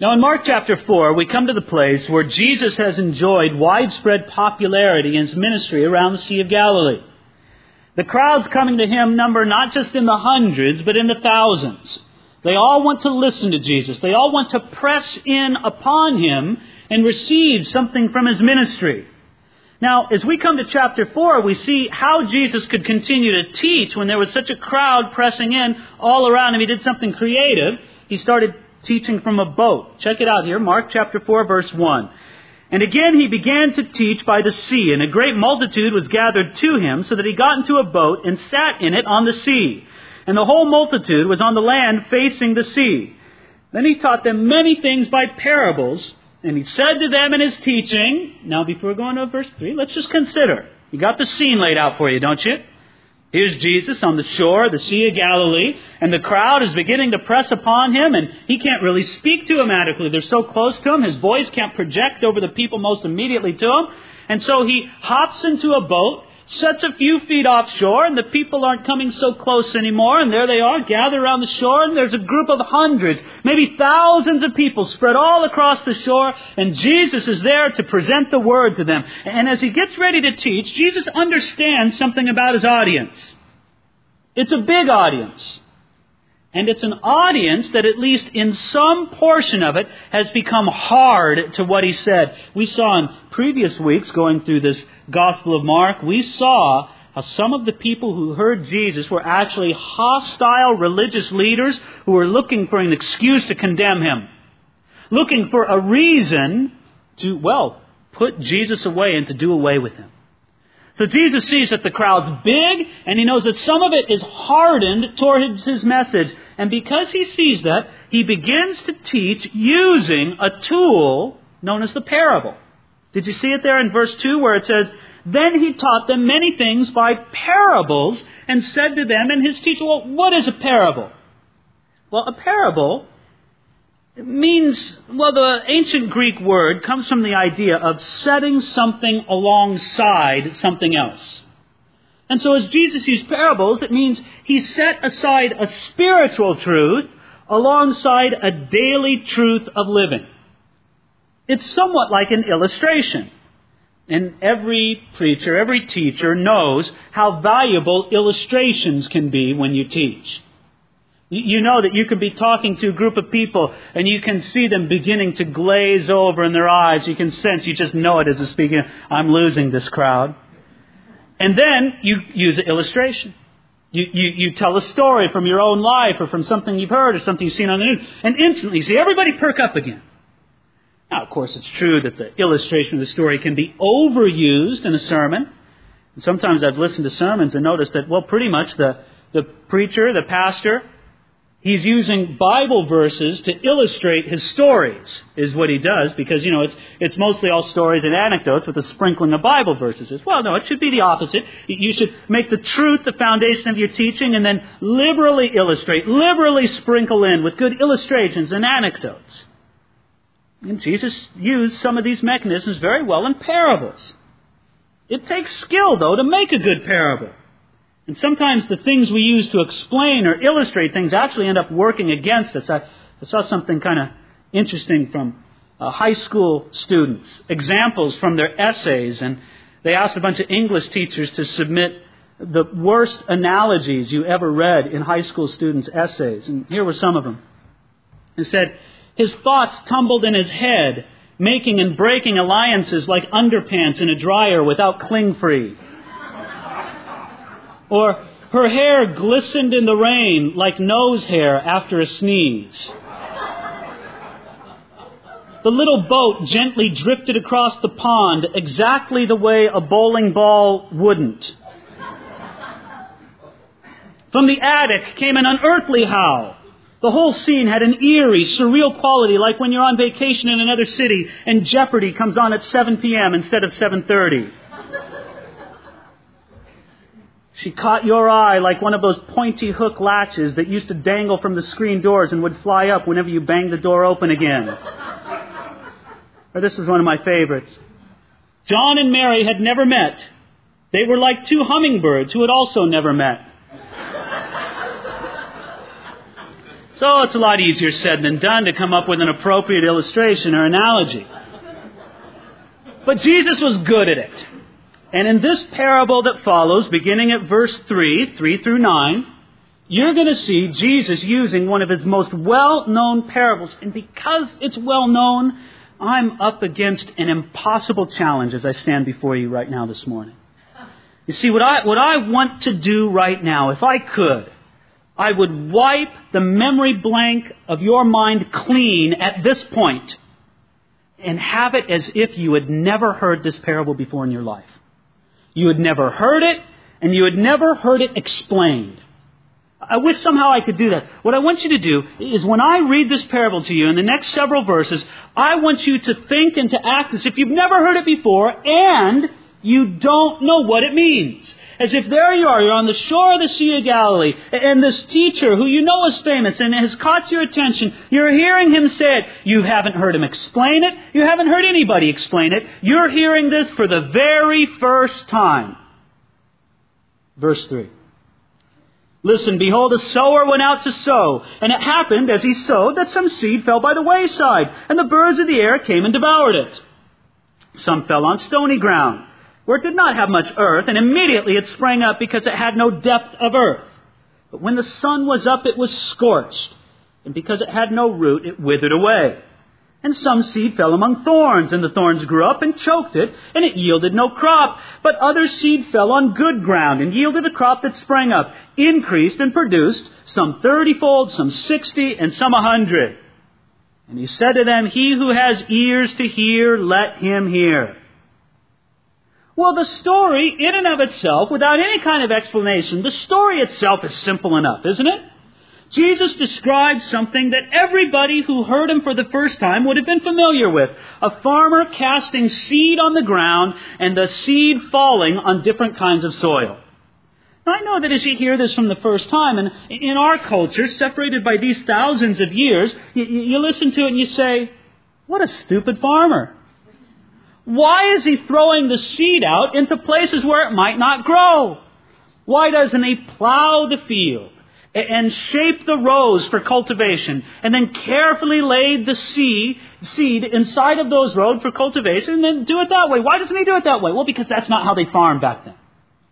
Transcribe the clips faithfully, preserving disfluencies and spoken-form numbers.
Now in Mark chapter four, we come to the place where Jesus has enjoyed widespread popularity in His ministry around the Sea of Galilee. The crowds coming to Him number not just in the hundreds, but in the thousands. They all want to listen to Jesus. They all want to press in upon Him and receive something from His ministry. Now, as we come to chapter four, we see how Jesus could continue to teach when there was such a crowd pressing in all around Him. He did something creative. He started teaching from a boat. Check it out here, Mark chapter four, verse one. And again He began to teach by the sea, and a great multitude was gathered to Him, so that He got into a boat and sat in it on the sea. And the whole multitude was on the land facing the sea. Then He taught them many things by parables, and He said to them in His teaching... Now, before going to verse three, let's just consider. You got the scene laid out for you, don't you? Here's Jesus on the shore of the Sea of Galilee, and the crowd is beginning to press upon Him, and He can't really speak to them adequately. They're so close to Him, His voice can't project over the people most immediately to Him. And so He hops into a boat, sets a few feet offshore, and the people aren't coming so close anymore, and there they are, gathered around the shore, and there's a group of hundreds, maybe thousands of people spread all across the shore, and Jesus is there to present the Word to them. And as He gets ready to teach, Jesus understands something about His audience. It's a big audience. And it's an audience that, at least in some portion of it, has become hard to what He said. We saw in previous weeks, going through this Gospel of Mark, we saw how some of the people who heard Jesus were actually hostile religious leaders who were looking for an excuse to condemn Him. Looking for a reason to, well, put Jesus away and to do away with Him. So Jesus sees that the crowd's big, and He knows that some of it is hardened towards His message. And because He sees that, He begins to teach using a tool known as the parable. Did you see it there in verse two where it says, Then He taught them many things by parables and said to them in His teaching, well, what is a parable? Well, a parable means, well, the ancient Greek word comes from the idea of setting something alongside something else. And so as Jesus used parables, it means He set aside a spiritual truth alongside a daily truth of living. It's somewhat like an illustration. And every preacher, every teacher knows how valuable illustrations can be when you teach. You know that you could be talking to a group of people and you can see them beginning to glaze over in their eyes. You can sense, you just know it as a speaker, I'm losing this crowd. And then you use an illustration. You, you, you tell a story from your own life or from something you've heard or something you've seen on the news. And instantly you see everybody perk up again. Now, of course, it's true that the illustration of the story can be overused in a sermon. And sometimes I've listened to sermons and noticed that, well, pretty much the, the preacher, the pastor, he's using Bible verses to illustrate his stories, is what he does, because, you know, it's it's mostly all stories and anecdotes with a sprinkling of Bible verses. Well, no, it should be the opposite. You should make the truth the foundation of your teaching and then liberally illustrate, liberally sprinkle in with good illustrations and anecdotes. And Jesus used some of these mechanisms very well in parables. It takes skill, though, to make a good parable. And sometimes the things we use to explain or illustrate things actually end up working against us. I, I saw something kind of interesting from uh, high school students. Examples from their essays. And they asked a bunch of English teachers to submit the worst analogies you ever read in high school students' essays. And here were some of them. It said, his thoughts tumbled in his head, making and breaking alliances like underpants in a dryer without cling-free. Or, her hair glistened in the rain like nose hair after a sneeze. The little boat gently drifted across the pond exactly the way a bowling ball wouldn't. From the attic came an unearthly howl. The whole scene had an eerie, surreal quality like when you're on vacation in another city and Jeopardy comes on at seven p.m. instead of seven thirty. She caught your eye like one of those pointy hook latches that used to dangle from the screen doors and would fly up whenever you banged the door open again. Or this was one of my favorites. John and Mary had never met. They were like two hummingbirds who had also never met. So it's a lot easier said than done to come up with an appropriate illustration or analogy. But Jesus was good at it. And in this parable that follows, beginning at verse three, three through nine, you're going to see Jesus using one of his most well-known parables. And because it's well-known, I'm up against an impossible challenge as I stand before you right now this morning. You see, what I, what I want to do right now, if I could, I would wipe the memory blank of your mind clean at this point and have it as if you had never heard this parable before in your life. You had never heard it, and you had never heard it explained. I wish somehow I could do that. What I want you to do is when I read this parable to you in the next several verses, I want you to think and to act as if you've never heard it before and you don't know what it means. As if there you are, you're on the shore of the Sea of Galilee, and this teacher who you know is famous and has caught your attention, you're hearing him say it. You haven't heard him explain it. You haven't heard anybody explain it. You're hearing this for the very first time. Verse three. Listen, behold, a sower went out to sow, and it happened as he sowed that some seed fell by the wayside, and the birds of the air came and devoured it. Some fell on stony ground, where it did not have much earth, and immediately it sprang up because it had no depth of earth. But when the sun was up, it was scorched, and because it had no root, it withered away. And some seed fell among thorns, and the thorns grew up and choked it, and it yielded no crop. But other seed fell on good ground, and yielded a crop that sprang up, increased and produced, some thirtyfold, some sixty, and some a hundred. And he said to them, He who has ears to hear, let him hear. Well, the story, in and of itself, without any kind of explanation, the story itself is simple enough, isn't it? Jesus describes something that everybody who heard him for the first time would have been familiar with. A farmer casting seed on the ground and the seed falling on different kinds of soil. Now, I know that as you hear this from the first time, and in our culture, separated by these thousands of years, you, you listen to it and you say, what a stupid farmer. Why is he throwing the seed out into places where it might not grow? Why doesn't he plow the field and shape the rows for cultivation, and then carefully lay the seed, seed inside of those rows for cultivation, and then do it that way? Why doesn't he do it that way? Well, because that's not how they farmed back then.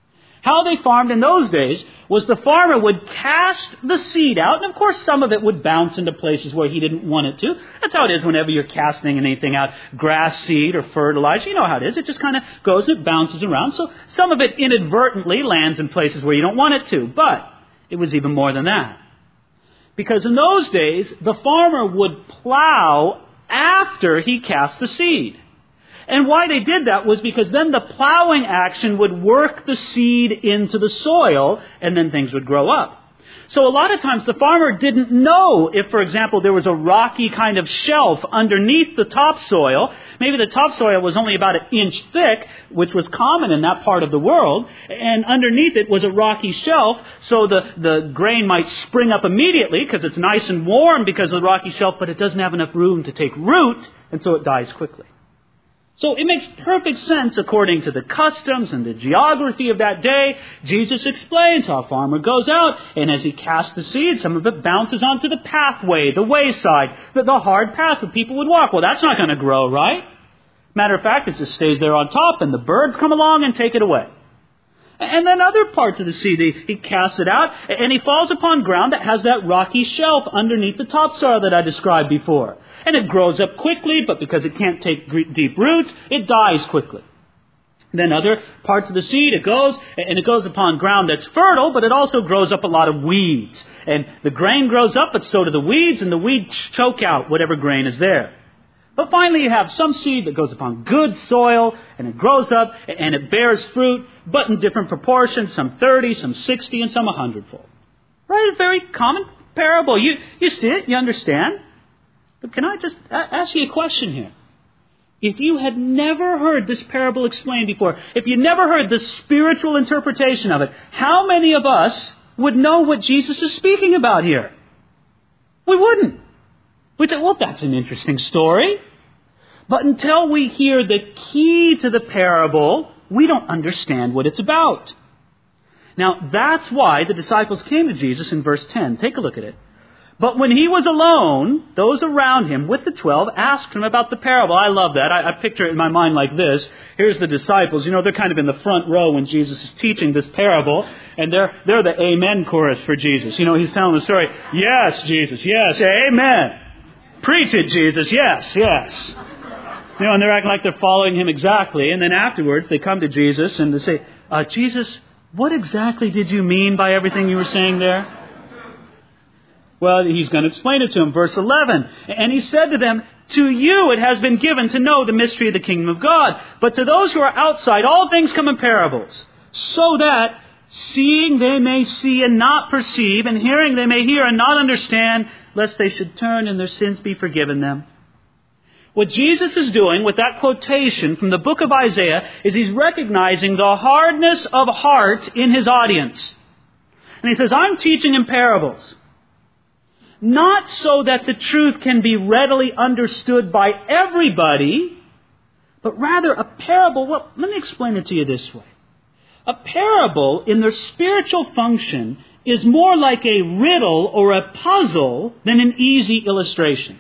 How they farmed in those days was the farmer would cast the seed out, and of course some of it would bounce into places where he didn't want it to. That's how it is whenever you're casting anything out, grass seed or fertilizer. You know how it is. It just kind of goes and it bounces around. So some of it inadvertently lands in places where you don't want it to, but it was even more than that. Because in those days, the farmer would plow after he cast the seed. And why they did that was because then the plowing action would work the seed into the soil, and then things would grow up. So a lot of times the farmer didn't know if, for example, there was a rocky kind of shelf underneath the topsoil. Maybe the topsoil was only about an inch thick, which was common in that part of the world, and underneath it was a rocky shelf, so the, the grain might spring up immediately because it's nice and warm because of the rocky shelf, but it doesn't have enough room to take root, and so it dies quickly. So it makes perfect sense according to the customs and the geography of that day. Jesus explains how a farmer goes out, and as he casts the seed, some of it bounces onto the pathway, the wayside, the, the hard path that people would walk. Well, that's not going to grow, right? Matter of fact, it just stays there on top, and the birds come along and take it away. And then other parts of the seed, he, he casts it out, and he falls upon ground that has that rocky shelf underneath the topsoil that I described before. And it grows up quickly, but because it can't take deep roots, it dies quickly. Then other parts of the seed, it goes, and it goes upon ground that's fertile, but it also grows up a lot of weeds. And the grain grows up, but so do the weeds, and the weeds choke out whatever grain is there. But finally you have some seed that goes upon good soil, and it grows up, and it bears fruit, but in different proportions, some thirty, some sixty, and some a hundredfold. Right? A very common parable. You, you see it, you understand. But can I just ask you a question here? If you had never heard this parable explained before, if you never heard the spiritual interpretation of it, how many of us would know what Jesus is speaking about here? We wouldn't. We'd say, well, that's an interesting story. But until we hear the key to the parable, we don't understand what it's about. Now, that's why the disciples came to Jesus in verse ten. Take a look at it. But when he was alone, those around him with the twelve asked him about the parable. I love that. I, I picture it in my mind like this. Here's the disciples. You know, they're kind of in the front row when Jesus is teaching this parable. And they're, they're the amen chorus for Jesus. You know, he's telling the story. Yes, Jesus. Yes. Amen. Preach it, Jesus. Yes. Yes. You know, and they're acting like they're following him exactly. And then afterwards, they come to Jesus and they say, uh, Jesus, what exactly did you mean by everything you were saying there? Well, he's going to explain it to him. Verse eleven. And he said to them, to you it has been given to know the mystery of the kingdom of God. But to those who are outside, all things come in parables. So that seeing they may see and not perceive, and hearing they may hear and not understand, lest they should turn and their sins be forgiven them. What Jesus is doing with that quotation from the book of Isaiah is he's recognizing the hardness of heart in his audience. And he says, I'm teaching in parables. Not so that the truth can be readily understood by everybody, but rather a parable. Well, let me explain it to you this way. A parable in their spiritual function is more like a riddle or a puzzle than an easy illustration.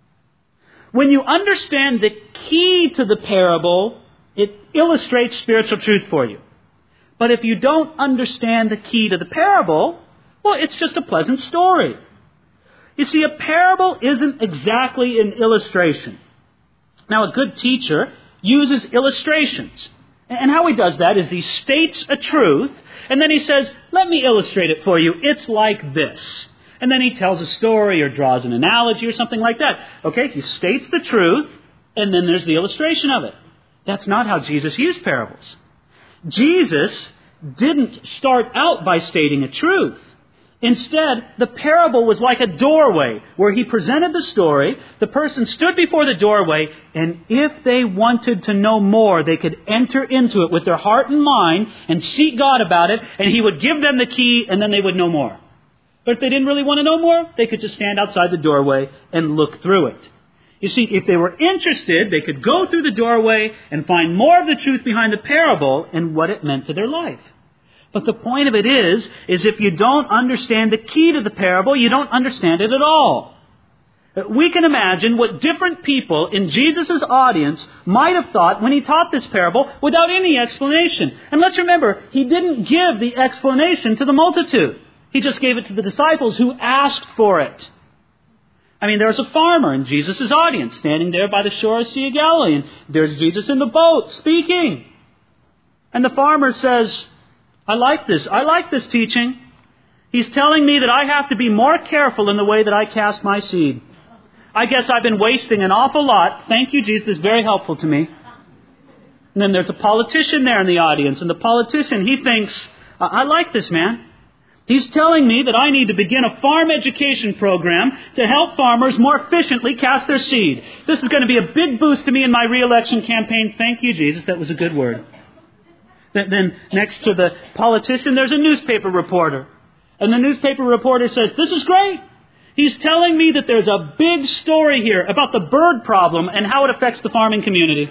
When you understand the key to the parable, it illustrates spiritual truth for you. But if you don't understand the key to the parable, well, it's just a pleasant story. You see, a parable isn't exactly an illustration. Now, a good teacher uses illustrations. And how he does that is he states a truth, and then he says, let me illustrate it for you. It's like this. And then he tells a story or draws an analogy or something like that. Okay, he states the truth, and then there's the illustration of it. That's not how Jesus used parables. Jesus didn't start out by stating a truth. Instead, the parable was like a doorway where he presented the story. The person stood before the doorway, and if they wanted to know more, they could enter into it with their heart and mind and seek God about it, and he would give them the key, and then they would know more. But if they didn't really want to know more, they could just stand outside the doorway and look through it. You see, if they were interested, they could go through the doorway and find more of the truth behind the parable and what it meant to their life. But the point of it is, is if you don't understand the key to the parable, you don't understand it at all. We can imagine what different people in Jesus' audience might have thought when he taught this parable without any explanation. And let's remember, he didn't give the explanation to the multitude. He just gave it to the disciples who asked for it. I mean, there's a farmer in Jesus' audience standing there by the shore of the Sea of Galilee. And there's Jesus in the boat speaking. And the farmer says, I like this. I like this teaching. He's telling me that I have to be more careful in the way that I cast my seed. I guess I've been wasting an awful lot. Thank you, Jesus. It's very helpful to me. And then there's a politician there in the audience. And the politician, he thinks, I like this man. He's telling me that I need to begin a farm education program to help farmers more efficiently cast their seed. This is going to be a big boost to me in my re-election campaign. Thank you, Jesus. That was a good word. Then next to the politician, there's a newspaper reporter. And the newspaper reporter says, this is great. He's telling me that there's a big story here about the bird problem and how it affects the farming community.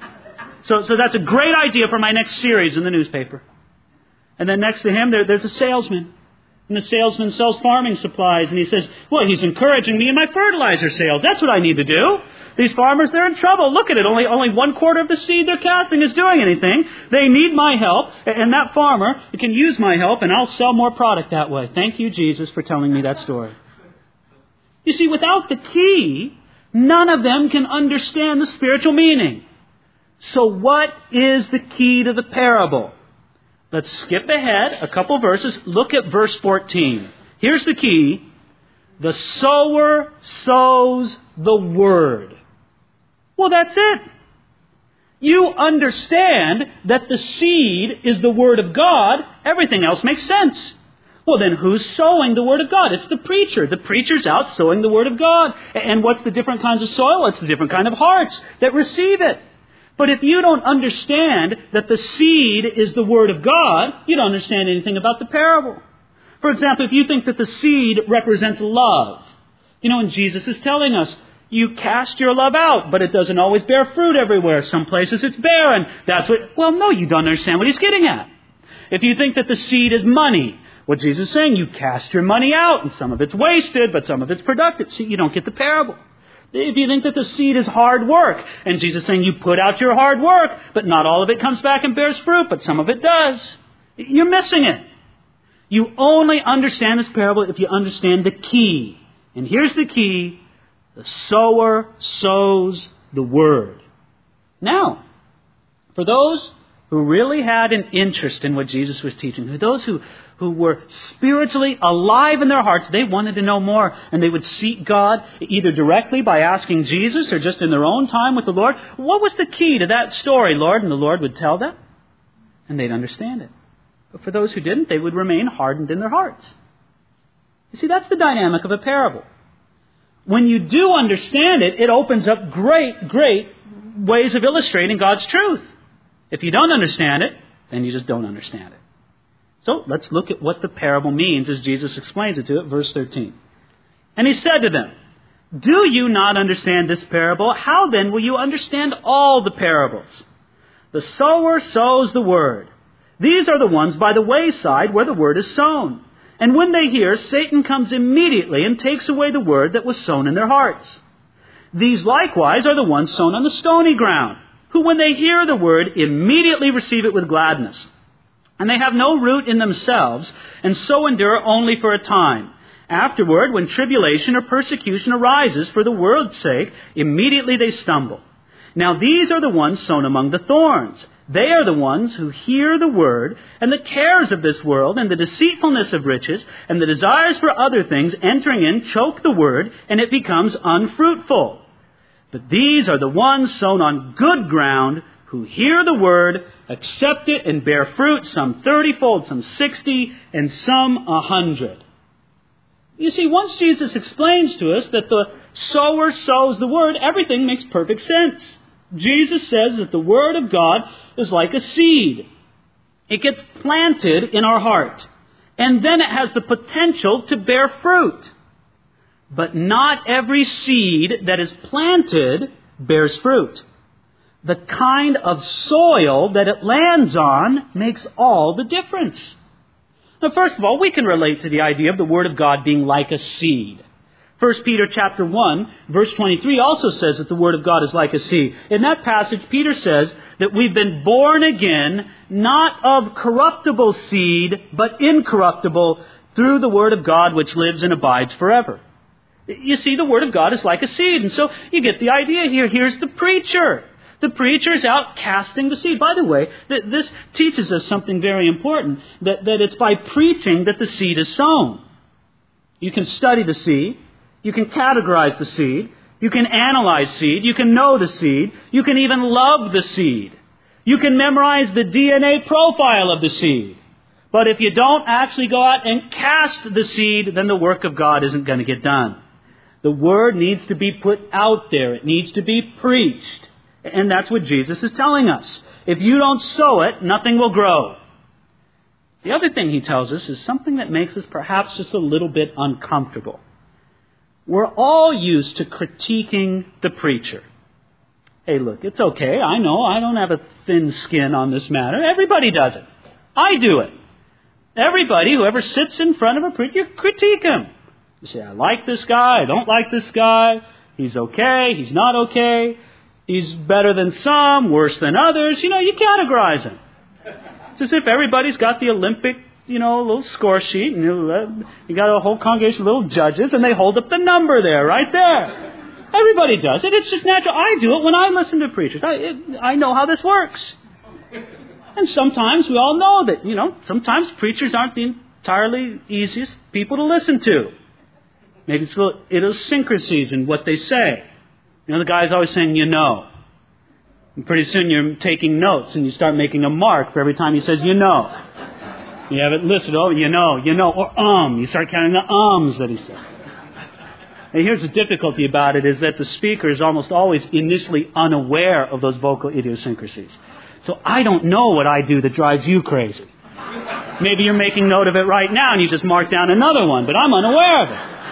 So, so that's a great idea for my next series in the newspaper. And then next to him, there, there's a salesman. And the salesman sells farming supplies. And he says, well, he's encouraging me in my fertilizer sales. That's what I need to do. These farmers, they're in trouble. Look at it. Only, only one quarter of the seed they're casting is doing anything. They need my help. And that farmer can use my help, and I'll sell more product that way. Thank you, Jesus, for telling me that story. You see, without the key, none of them can understand the spiritual meaning. So what is the key to the parable? Let's skip ahead a couple verses. Look at verse fourteen. Here's the key. The sower sows the word. Well, that's it. You understand that the seed is the word of God. Everything else makes sense. Well, then who's sowing the word of God? It's the preacher. The preacher's out sowing the word of God. And what's the different kinds of soil? It's the different kind of hearts that receive it. But if you don't understand that the seed is the word of God, you don't understand anything about the parable. For example, if you think that the seed represents love, you know, and Jesus is telling us, you cast your love out, but it doesn't always bear fruit everywhere. Some places it's barren. That's what, well, no, you don't understand what he's getting at. If you think that the seed is money, what Jesus is saying. You cast your money out, and some of it's wasted, but some of it's productive. See, you don't get the parable. If you think that the seed is hard work, and Jesus is saying you put out your hard work, but not all of it comes back and bears fruit, but some of it does, you're missing it. You only understand this parable if you understand the key. And here's the key. The sower sows the word. Now, for those who really had an interest in what Jesus was teaching, for those who, who were spiritually alive in their hearts, they wanted to know more, and they would seek God either directly by asking Jesus or just in their own time with the Lord. What was the key to that story, Lord? And the Lord would tell them, and they'd understand it. But for those who didn't, they would remain hardened in their hearts. You see, that's the dynamic of a parable. When you do understand it, it opens up great, great ways of illustrating God's truth. If you don't understand it, then you just don't understand it. So let's look at what the parable means as Jesus explains it to it, verse thirteen. And he said to them, "Do you not understand this parable? How then will you understand all the parables? The sower sows the word. These are the ones by the wayside where the word is sown. And when they hear, Satan comes immediately and takes away the word that was sown in their hearts. These likewise are the ones sown on the stony ground, who when they hear the word immediately receive it with gladness. And they have no root in themselves, and so endure only for a time. Afterward, when tribulation or persecution arises for the word's sake, immediately they stumble. Now these are the ones sown among the thorns. They are the ones who hear the word, and the cares of this world, and the deceitfulness of riches, and the desires for other things entering in choke the word, and it becomes unfruitful. But these are the ones sown on good ground, who hear the word, accept it, and bear fruit, some thirty-fold, some sixty, and some a hundred." You see, once Jesus explains to us that the sower sows the word, everything makes perfect sense. Jesus says that the Word of God is like a seed. It gets planted in our heart, and then it has the potential to bear fruit. But not every seed that is planted bears fruit. The kind of soil that it lands on makes all the difference. Now, first of all, we can relate to the idea of the Word of God being like a seed. First Peter chapter one, verse twenty-three also says that the Word of God is like a seed. In that passage, Peter says that we've been born again, not of corruptible seed, but incorruptible, through the Word of God which lives and abides forever. You see, the Word of God is like a seed. And so you get the idea here. Here's the preacher. The preacher is out casting the seed. By the way, th- this teaches us something very important, that, that it's by preaching that the seed is sown. You can study the seed. You can categorize the seed. You can analyze seed. You can know the seed. You can even love the seed. You can memorize the D N A profile of the seed. But if you don't actually go out and cast the seed, then the work of God isn't going to get done. The Word needs to be put out there. It needs to be preached. And that's what Jesus is telling us. If you don't sow it, nothing will grow. The other thing he tells us is something that makes us perhaps just a little bit uncomfortable. We're all used to critiquing the preacher. Hey, look, it's okay. I know I don't have a thin skin on this matter. Everybody does it. I do it. Everybody who ever sits in front of a preacher, you critique him. You say, I like this guy. I don't like this guy. He's okay. He's not okay. He's better than some, worse than others. You know, you categorize him. It's as if everybody's got the Olympic, you know, little score sheet, and you, you got a whole congregation of little judges, and they hold up the number there, right there. Everybody does it. It's just natural. I do it when I listen to preachers. I, it, I know how this works. And sometimes we all know that, you know, sometimes preachers aren't the entirely easiest people to listen to. Maybe it's little idiosyncrasies in what they say. You know, the guy's always saying, you know. And pretty soon you're taking notes and you start making a mark for every time he says, you know. You have it listed, oh, you know, you know, or um. You start counting the ums that he says. And here's the difficulty about it is that the speaker is almost always initially unaware of those vocal idiosyncrasies. So I don't know what I do that drives you crazy. Maybe you're making note of it right now and you just mark down another one, but I'm unaware of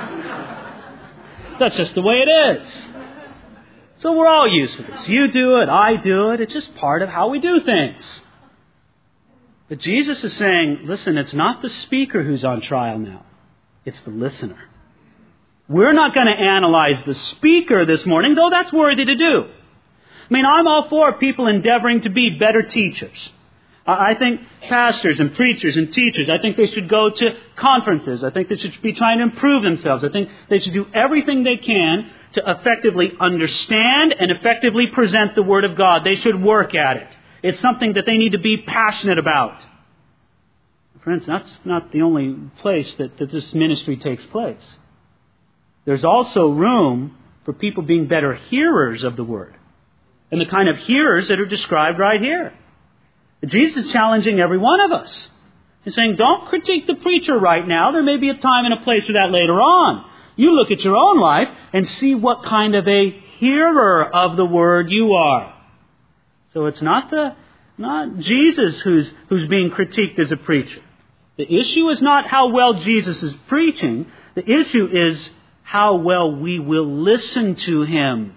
it. That's just the way it is. So we're all used to this. You do it, I do it. It's just part of how we do things. But Jesus is saying, listen, it's not the speaker who's on trial now. It's the listener. We're not going to analyze the speaker this morning, though that's worthy to do. I mean, I'm all for people endeavoring to be better teachers. I think pastors and preachers and teachers, I think they should go to conferences. I think they should be trying to improve themselves. I think they should do everything they can to effectively understand and effectively present the Word of God. They should work at it. It's something that they need to be passionate about. Friends, that's not the only place that, that this ministry takes place. There's also room for people being better hearers of the Word, and the kind of hearers that are described right here. Jesus is challenging every one of us. He's saying, don't critique the preacher right now. There may be a time and a place for that later on. You look at your own life and see what kind of a hearer of the Word you are. So it's not the not Jesus who's who's being critiqued as a preacher. The issue is not how well Jesus is preaching. The issue is how well we will listen to Him.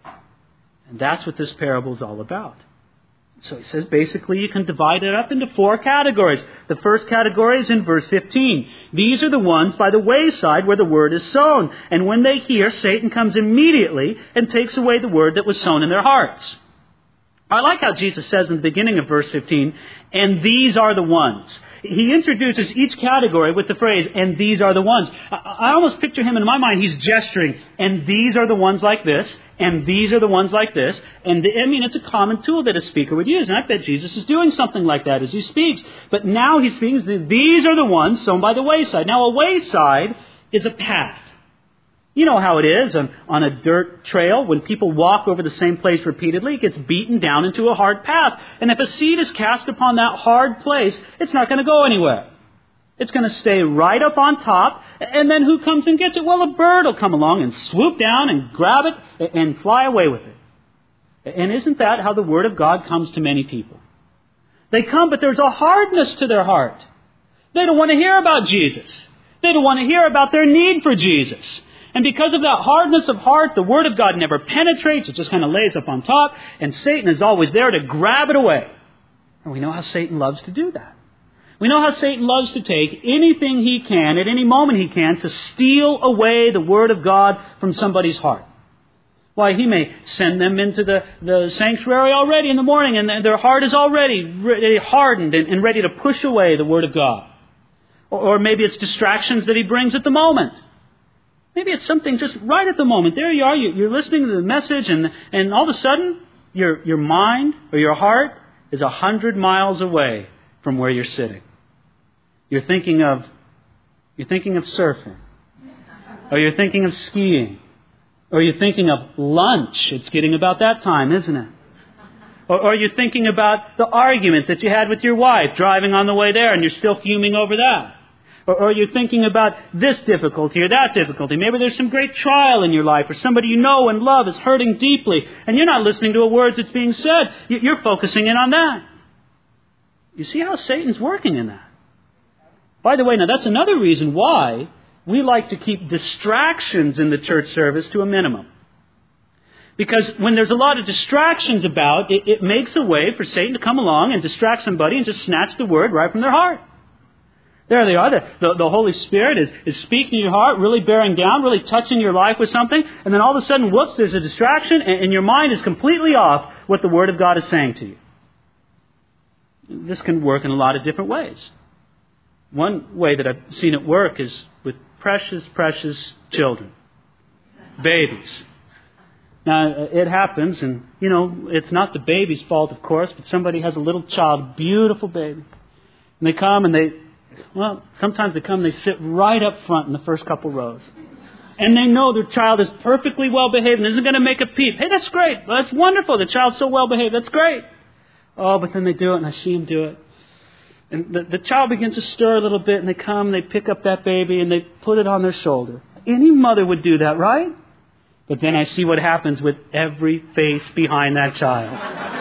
And that's what this parable is all about. So he says basically you can divide it up into four categories. The first category is in verse fifteen. These are the ones by the wayside where the word is sown. And when they hear, Satan comes immediately and takes away the word that was sown in their hearts. I like how Jesus says in the beginning of verse fifteen, and these are the ones. He introduces each category with the phrase, and these are the ones. I almost picture him in my mind, he's gesturing, and these are the ones like this, and these are the ones like this. And the, I mean, it's a common tool that a speaker would use. And I bet Jesus is doing something like that as he speaks. But now he speaks, these are the ones sown by the wayside. Now, a wayside is a path. You know how it is on, on a dirt trail. When people walk over the same place repeatedly, it gets beaten down into a hard path. And if a seed is cast upon that hard place, it's not going to go anywhere. It's going to stay right up on top. And then who comes and gets it? Well, a bird will come along and swoop down and grab it and fly away with it. And isn't that how the Word of God comes to many people? They come, but there's a hardness to their heart. They don't want to hear about Jesus. They don't want to hear about their need for Jesus. And because of that hardness of heart, the Word of God never penetrates. It just kind of lays up on top. And Satan is always there to grab it away. And we know how Satan loves to do that. We know how Satan loves to take anything he can, at any moment he can, to steal away the Word of God from somebody's heart. Why, he may send them into the, the sanctuary already in the morning, and their heart is already ready, hardened and, and ready to push away the Word of God. Or, or maybe it's distractions that he brings at the moment. Maybe it's something just right at the moment. There you are, you're listening to the message, and, and all of a sudden, your, your mind or your heart is a hundred miles away from where you're sitting. You're thinking of, you're thinking of surfing. Or you're thinking of skiing. Or you're thinking of lunch. It's getting about that time, isn't it? Or, or you're thinking about the argument that you had with your wife driving on the way there, and you're still fuming over that. Or, or you're thinking about this difficulty or that difficulty. Maybe there's some great trial in your life, or somebody you know and love is hurting deeply, and you're not listening to a word that's being said. You're focusing in on that. You see how Satan's working in that? By the way, now that's another reason why we like to keep distractions in the church service to a minimum. Because when there's a lot of distractions about, it, it makes a way for Satan to come along and distract somebody and just snatch the word right from their heart. There they are. The, the, the Holy Spirit is, is speaking to your heart, really bearing down, really touching your life with something. And then all of a sudden, whoops, there's a distraction, and, and your mind is completely off what the Word of God is saying to you. This can work in a lot of different ways. One way that I've seen it work is with precious, precious children. Babies. Now, it happens, and, you know, it's not the baby's fault, of course, but somebody has a little child, beautiful baby. And they come and they, well, sometimes they come and they sit right up front in the first couple rows. And they know their child is perfectly well behaved and isn't going to make a peep. Hey, that's great. That's wonderful. The child's so well behaved. That's great. Oh, but then they do it, and I see them do it. And the, the child begins to stir a little bit, and they come and they pick up that baby and they put it on their shoulder. Any mother would do that, right? But then I see what happens with every face behind that child.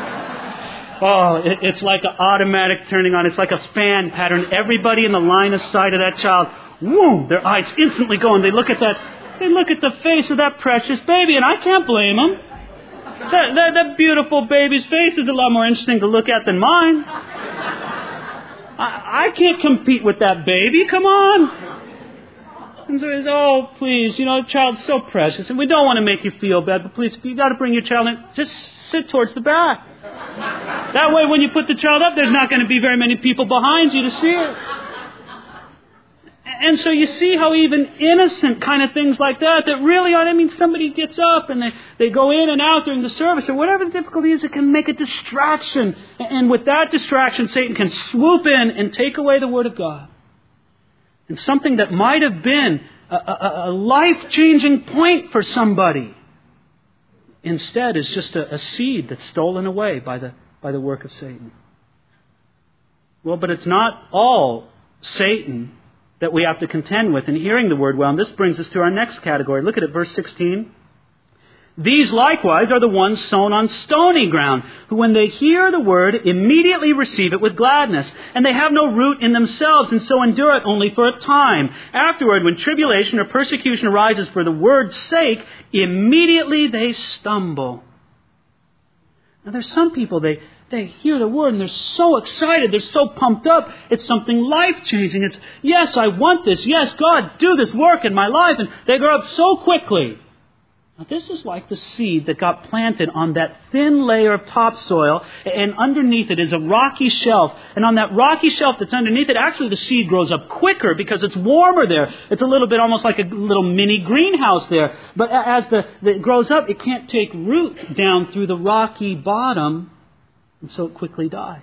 Oh, it, it's like an automatic turning on. It's like a fan pattern. Everybody in the line of sight of that child, whoa, their eyes instantly go, and they look at that, they look at the face of that precious baby, and I can't blame them. That, that, that beautiful baby's face is a lot more interesting to look at than mine. I, I can't compete with that baby. Come on. And so he says, oh, please, you know, the child's so precious. And we don't want to make you feel bad, but please, you got to bring your child in. Just sit towards the back. That way, when you put the child up, there's not going to be very many people behind you to see it. And so you see how even innocent kind of things like that, that really are, I mean, somebody gets up and they, they go in and out during the service or whatever the difficulty is, it can make a distraction. And with that distraction, Satan can swoop in and take away the Word of God. And something that might have been a, a, a life-changing point for somebody, instead is just a, a seed that's stolen away by the, by the work of Satan. Well, but it's not all Satan that we have to contend with in hearing the Word well. And this brings us to our next category. Look at it, verse sixteen. These likewise are the ones sown on stony ground, who when they hear the Word, immediately receive it with gladness. And they have no root in themselves, and so endure it only for a time. Afterward, when tribulation or persecution arises for the Word's sake, immediately they stumble. Now there's some people, they, they hear the Word and they're so excited, they're so pumped up, it's something life-changing. It's, yes, I want this, yes, God, do this work in my life, and they grow up so quickly. Now, this is like the seed that got planted on that thin layer of topsoil, and underneath it is a rocky shelf. And on that rocky shelf that's underneath it, actually the seed grows up quicker because it's warmer there. It's a little bit almost like a little mini greenhouse there. But as the, the it grows up, it can't take root down through the rocky bottom, and so it quickly dies.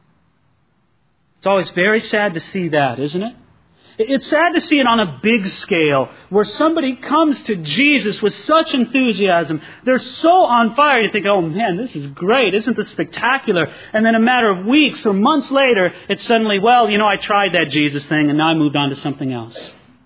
It's always very sad to see that, isn't it? It's sad to see it on a big scale, where somebody comes to Jesus with such enthusiasm. They're so on fire. You think, oh man, this is great. Isn't this spectacular? And then a matter of weeks or months later, it's suddenly, well, you know, I tried that Jesus thing and now I moved on to something else.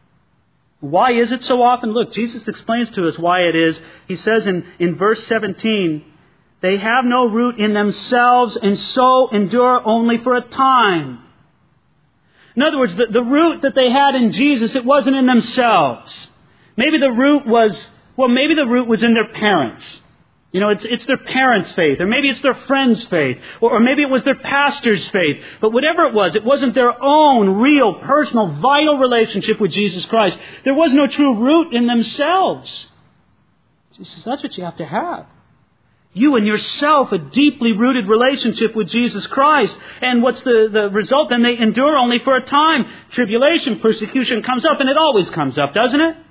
Why is it so often? Look, Jesus explains to us why it is. He says in, in verse seventeen, they have no root in themselves and so endure only for a time. In other words, the, the root that they had in Jesus, it wasn't in themselves. Maybe the root was, well, maybe the root was in their parents. You know, it's, it's their parents' faith, or maybe it's their friends' faith, or, or maybe it was their pastor's faith. But whatever it was, it wasn't their own real, personal, vital relationship with Jesus Christ. There was no true root in themselves. Jesus says, that's what you have to have. You and yourself, a deeply rooted relationship with Jesus Christ. And what's the, the result? Then they endure only for a time. Tribulation, persecution comes up, and it always comes up, doesn't it?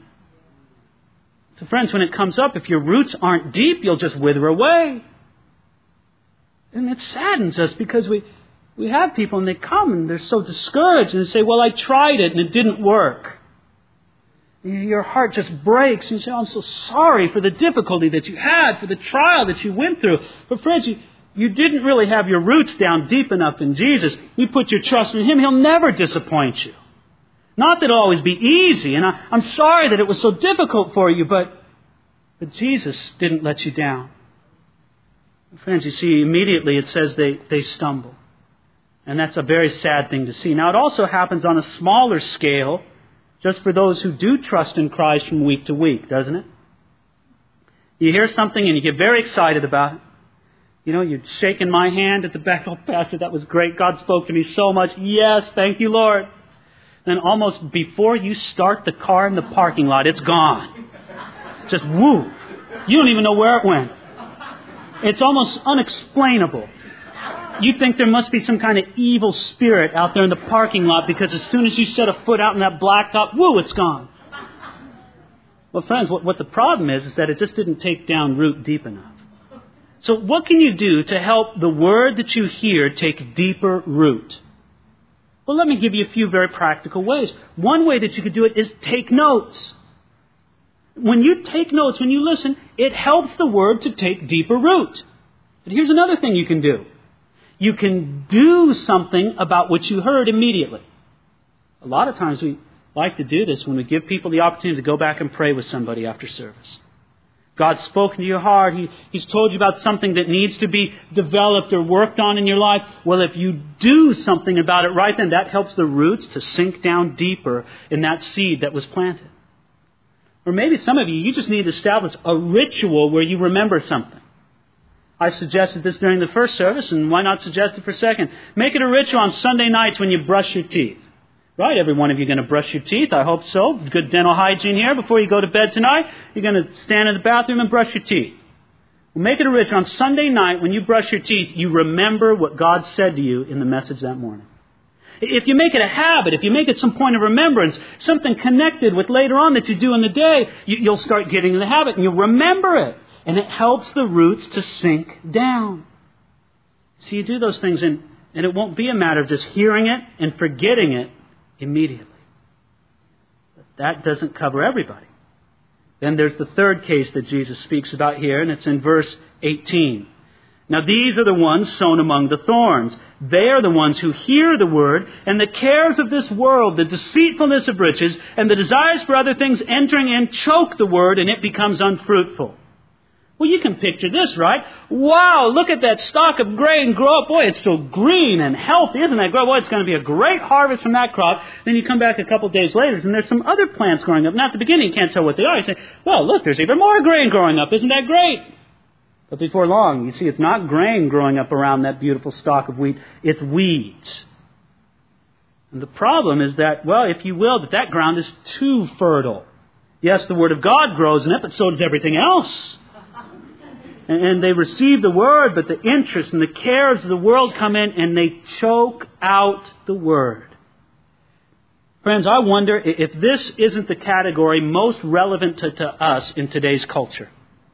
So friends, when it comes up, if your roots aren't deep, you'll just wither away. And it saddens us because we, we have people and they come and they're so discouraged and they say, well, I tried it and it didn't work. Your heart just breaks and you say, oh, I'm so sorry for the difficulty that you had, for the trial that you went through. But friends, you, you didn't really have your roots down deep enough in Jesus. You put your trust in Him, He'll never disappoint you. Not that it'll always be easy, and I, I'm sorry that it was so difficult for you, but, but Jesus didn't let you down. Friends, you see, immediately it says they, they stumble. And that's a very sad thing to see. Now, it also happens on a smaller scale, just for those who do trust in Christ from week to week, doesn't it? You hear something and you get very excited about it. You know, you're shaking my hand at the back. Oh, Pastor, that was great. God spoke to me so much. Yes, thank you, Lord. Then almost before you start the car in the parking lot, it's gone. Just woo. You don't even know where it went. It's almost unexplainable. You think there must be some kind of evil spirit out there in the parking lot because as soon as you set a foot out in that blacktop, woo, it's gone. Well, friends, what, what the problem is, is that it just didn't take down root deep enough. So what can you do to help the word that you hear take deeper root? Well, let me give you a few very practical ways. One way that you could do it is take notes. When you take notes, when you listen, it helps the word to take deeper root. But here's another thing you can do. You can do something about what you heard immediately. A lot of times we like to do this when we give people the opportunity to go back and pray with somebody after service. God's spoken to your heart. He, he's told you about something that needs to be developed or worked on in your life. Well, if you do something about it right then, that helps the roots to sink down deeper in that seed that was planted. Or maybe some of you, you just need to establish a ritual where you remember something. I suggested this during the first service, and why not suggest it for second? Make it a ritual on Sunday nights when you brush your teeth. Right? Every one of you are going to brush your teeth. I hope so. Good dental hygiene here. Before you go to bed tonight, you're going to stand in the bathroom and brush your teeth. Well, make it a ritual. On Sunday night, when you brush your teeth, you remember what God said to you in the message that morning. If you make it a habit, if you make it some point of remembrance, something connected with later on that you do in the day, you'll start getting in the habit and you'll remember it. And it helps the roots to sink down. So you do those things and, and it won't be a matter of just hearing it and forgetting it immediately. But that doesn't cover everybody. Then there's the third case that Jesus speaks about here, and it's in verse eighteen. Now these are the ones sown among the thorns. They are the ones who hear the word, and the cares of this world, the deceitfulness of riches, and the desires for other things entering in choke the word, and it becomes unfruitful. Well, you can picture this, right? Wow, look at that stalk of grain grow up. Boy, it's so green and healthy, isn't it? Boy, it's going to be a great harvest from that crop. Then you come back a couple of days later, and there's some other plants growing up. Now, at the beginning, you can't tell what they are. You say, well, look, there's even more grain growing up. Isn't that great? But before long, you see, it's not grain growing up around that beautiful stalk of wheat. It's weeds. And the problem is that, well, if you will, that that ground is too fertile. Yes, the Word of God grows in it, but so does everything else. And they receive the Word, but the interest and the cares of the world come in and they choke out the Word. Friends, I wonder if this isn't the category most relevant to, to us in today's culture.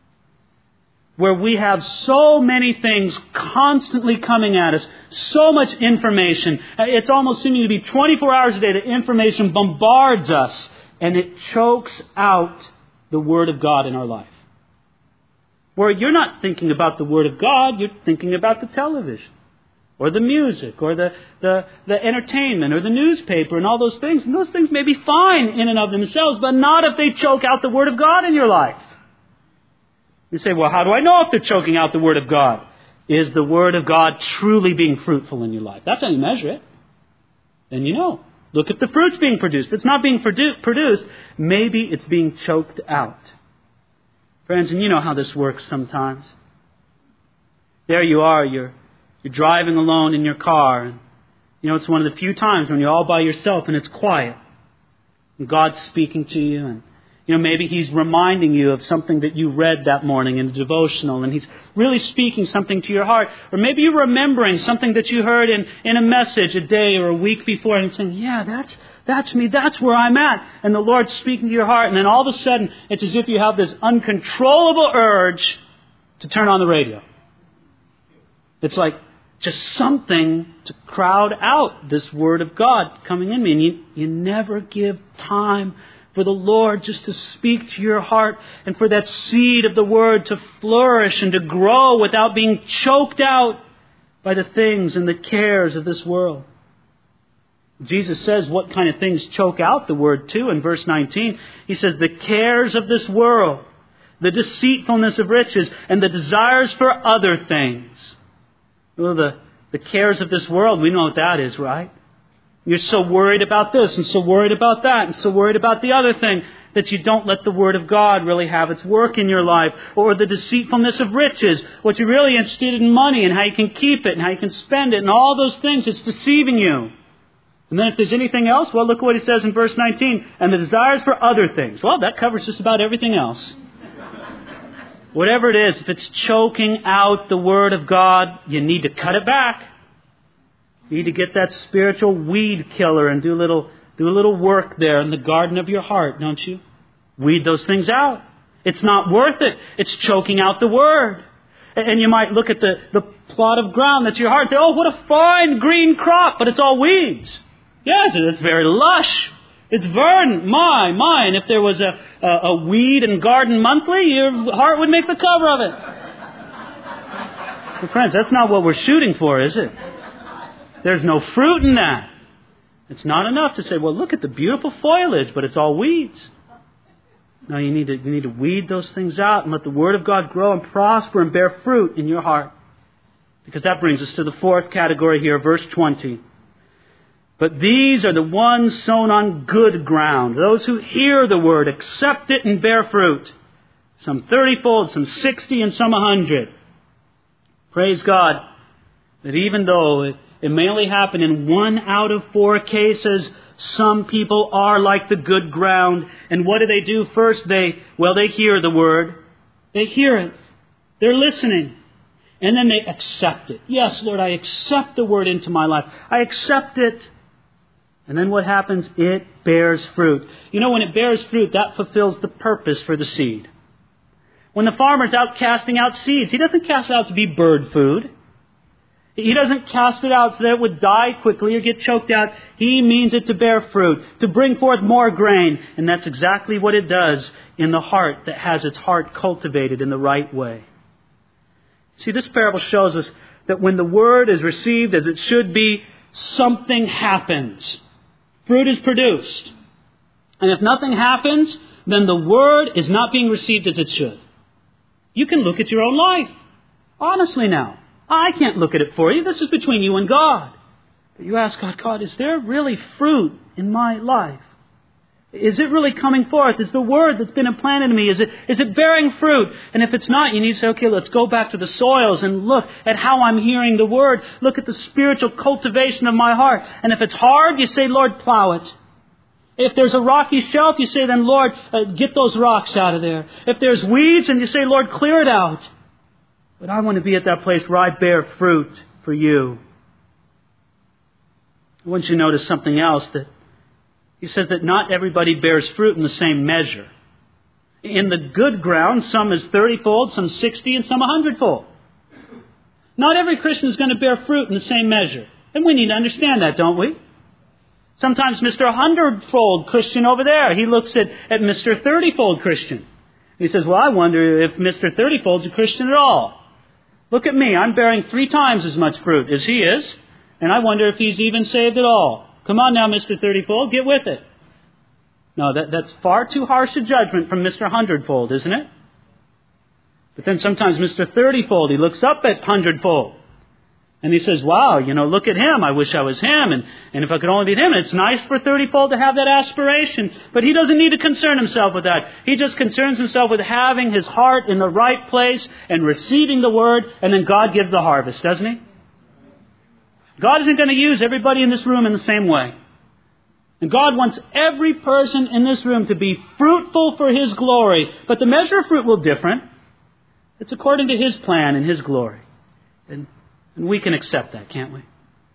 Where we have so many things constantly coming at us, so much information. It's almost seeming to be twenty-four hours a day that information bombards us and it chokes out the Word of God in our life. Where you're not thinking about the Word of God, you're thinking about the television, or the music, or the, the, the entertainment, or the newspaper, and all those things. And those things may be fine in and of themselves, but not if they choke out the Word of God in your life. You say, well, how do I know if they're choking out the Word of God? Is the Word of God truly being fruitful in your life? That's how you measure it. Then you know. Look at the fruits being produced. If it's not being produ- produced, maybe it's being choked out. Friends, and you know how this works sometimes. There you are, you're you're driving alone in your car. And, you know, it's one of the few times when you're all by yourself and it's quiet. And God's speaking to you. And, you know, maybe He's reminding you of something that you read that morning in the devotional. And He's really speaking something to your heart. Or maybe you're remembering something that you heard in, in a message a day or a week before. And saying, yeah, that's... That's me. That's where I'm at. And the Lord's speaking to your heart. And then all of a sudden, it's as if you have this uncontrollable urge to turn on the radio. It's like just something to crowd out this Word of God coming in me. And you, you never give time for the Lord just to speak to your heart and for that seed of the Word to flourish and to grow without being choked out by the things and the cares of this world. Jesus says what kind of things choke out the Word too. In verse nineteen, He says, the cares of this world, the deceitfulness of riches, and the desires for other things. Well, the, the cares of this world, we know what that is, right? You're so worried about this and so worried about that and so worried about the other thing that you don't let the Word of God really have its work in your life. Or the deceitfulness of riches, what you're really interested in money and how you can keep it and how you can spend it and all those things, it's deceiving you. And then if there's anything else, well, look what He says in verse nineteen. And the desires for other things. Well, that covers just about everything else. Whatever it is, if it's choking out the Word of God, you need to cut it back. You need to get that spiritual weed killer and do a little, do a little work there in the garden of your heart, don't you? Weed those things out. It's not worth it. It's choking out the Word. And you might look at the, the plot of ground that's your heart and say, oh, what a fine green crop, but it's all weeds. Yes, it's very lush. It's verdant. My, my. And if there was a, a, a weed and garden monthly, your heart would make the cover of it. But friends, that's not what we're shooting for, is it? There's no fruit in that. It's not enough to say, well, look at the beautiful foliage, but it's all weeds. No, you need to, you need to weed those things out and let the Word of God grow and prosper and bear fruit in your heart. Because that brings us to the fourth category here, verse twenty. But these are the ones sown on good ground, those who hear the Word, accept it and bear fruit. Some thirty-fold, some sixty, and some a hundred. Praise God that even though it, it may only happen in one out of four cases, some people are like the good ground. And what do they do first? They, well, they hear the Word. They hear it. They're listening. And then they accept it. Yes, Lord, I accept the Word into my life. I accept it. And then what happens? It bears fruit. You know, when it bears fruit, that fulfills the purpose for the seed. When the farmer's out casting out seeds, he doesn't cast it out to be bird food. He doesn't cast it out so that it would die quickly or get choked out. He means it to bear fruit, to bring forth more grain. And that's exactly what it does in the heart that has its heart cultivated in the right way. See, this parable shows us that when the Word is received as it should be, something happens. Fruit is produced. And if nothing happens, then the Word is not being received as it should. You can look at your own life. Honestly now. I can't look at it for you. This is between you and God. But you ask God, God, is there really fruit in my life? Is it really coming forth? Is the Word that's been implanted in me, is it, is it bearing fruit? And if it's not, you need to say, okay, let's go back to the soils and look at how I'm hearing the Word. Look at the spiritual cultivation of my heart. And if it's hard, you say, Lord, plow it. If there's a rocky shelf, you say, then, Lord, uh, get those rocks out of there. If there's weeds, and you say, Lord, clear it out. But I want to be at that place where I bear fruit for you. I want you to notice something else, that he says that not everybody bears fruit in the same measure. In the good ground, some is thirty-fold, some sixty, and some a hundredfold. Not every Christian is going to bear fruit in the same measure. And we need to understand that, don't we? Sometimes Mister Hundredfold Christian over there, he looks at, at Mister Thirtyfold Christian. He says, well, I wonder if Mister Thirtyfold's a Christian at all. Look at me, I'm bearing three times as much fruit as he is, and I wonder if he's even saved at all. Come on now, Mister Thirtyfold, get with it. No, that, that's far too harsh a judgment from Mister Hundredfold, isn't it? But then sometimes Mister Thirtyfold, he looks up at Hundredfold. And he says, wow, you know, look at him. I wish I was him. And, and if I could only be him. It's nice for Thirtyfold to have that aspiration. But he doesn't need to concern himself with that. He just concerns himself with having his heart in the right place and receiving the Word. And then God gives the harvest, doesn't He? God isn't going to use everybody in this room in the same way. And God wants every person in this room to be fruitful for His glory. But the measure of fruit will differ. It's according to His plan and His glory. And And we can accept that, can't we?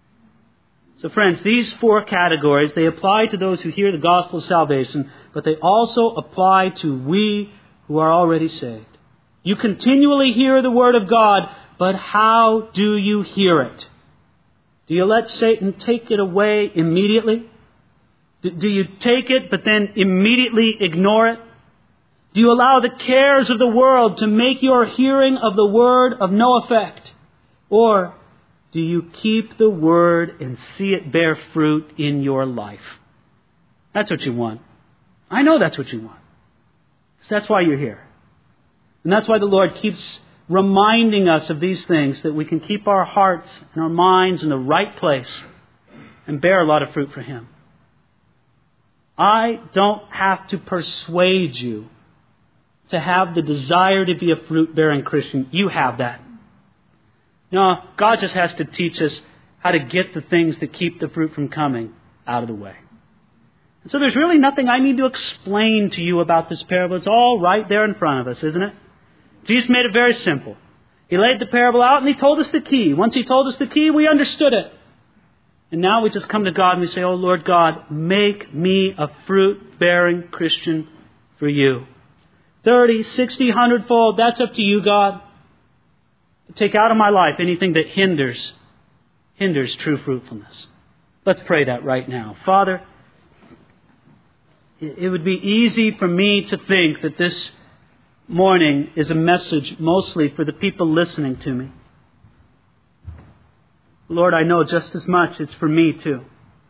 So friends, these four categories, they apply to those who hear the gospel of salvation, but they also apply to we who are already saved. You continually hear the Word of God, but how do you hear it? Do you let Satan take it away immediately? Do you take it, but then immediately ignore it? Do you allow the cares of the world to make your hearing of the Word of no effect? Or do you keep the Word and see it bear fruit in your life? That's what you want. I know that's what you want. So that's why you're here. And that's why the Lord keeps reminding us of these things, that we can keep our hearts and our minds in the right place and bear a lot of fruit for Him. I don't have to persuade you to have the desire to be a fruit-bearing Christian. You have that. No, God just has to teach us how to get the things that keep the fruit from coming out of the way. And so there's really nothing I need to explain to you about this parable. It's all right there in front of us, isn't it? Jesus made it very simple. He laid the parable out and He told us the key. Once He told us the key, we understood it. And now we just come to God and we say, oh Lord God, make me a fruit-bearing Christian for You. thirty, sixty, hundredfold, that's up to You, God. Take out of my life anything that hinders, hinders true fruitfulness. Let's pray that right now. Father, it would be easy for me to think that this morning is a message mostly for the people listening to me. Lord, I know just as much it's for me too.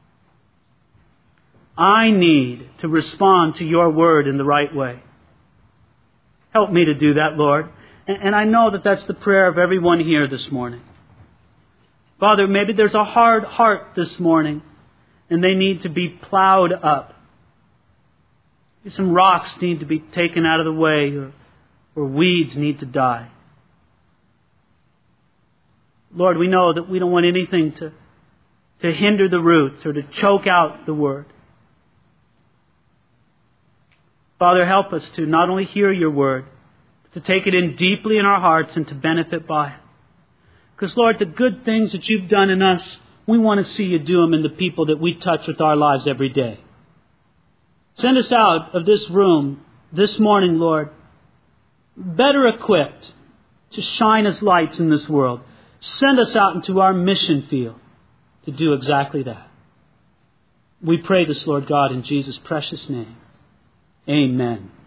I need to respond to Your Word in the right way. Help me to do that, Lord. And I know that that's the prayer of everyone here this morning. Father, maybe there's a hard heart this morning and they need to be plowed up. Some rocks need to be taken out of the way, or, or weeds need to die. Lord, we know that we don't want anything to, to hinder the roots or to choke out the Word. Father, help us to not only hear your Word, but to take it in deeply in our hearts and to benefit by it. Because, Lord, the good things that you've done in us, we want to see you do them in the people that we touch with our lives every day. Send us out of this room this morning, Lord, better equipped to shine as lights in this world. Send us out into our mission field to do exactly that. We pray this, Lord God, in Jesus' precious name. Amen.